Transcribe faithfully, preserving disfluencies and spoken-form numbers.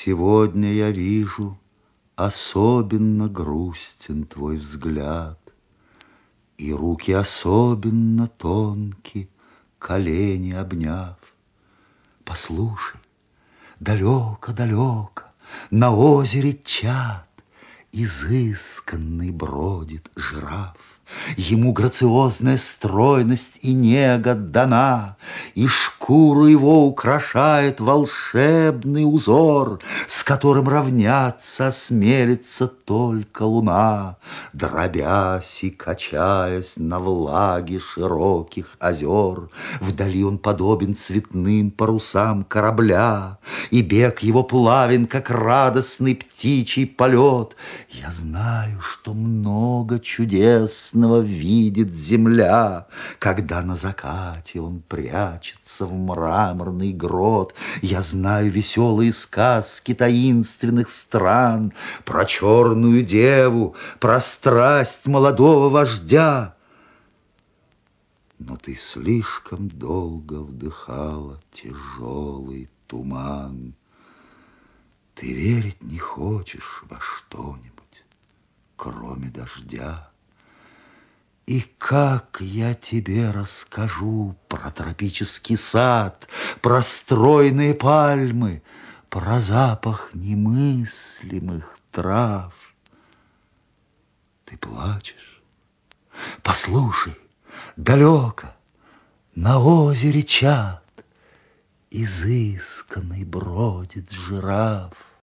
Сегодня я вижу, особенно грустен твой взгляд, и руки особенно тонки, колени обняв. Послушай, далеко-далеко на озере Чад изысканный бродит жираф. Ему грациозная стройность и нега дана, и шкуру его украшает волшебный узор, с которым равняться осмелится только луна, дробясь и качаясь на влаге широких озер. Вдали он подобен цветным парусам корабля, и бег его плавен, как радостный птичий полет. Я знаю, что много чудесного видит земля, когда на закате он прячется в мраморный грот. Я знаю веселые сказки таинственных стран, про черную деву, про страсть молодого вождя. Но ты слишком долго вдыхала тяжелый туман. Ты верить не хочешь во что-нибудь, кроме дождя. И как я тебе расскажу про тропический сад, про стройные пальмы, про запах немыслимых трав? Ты плачешь? Послушай, далеко на озере Чад изысканный бродит жираф.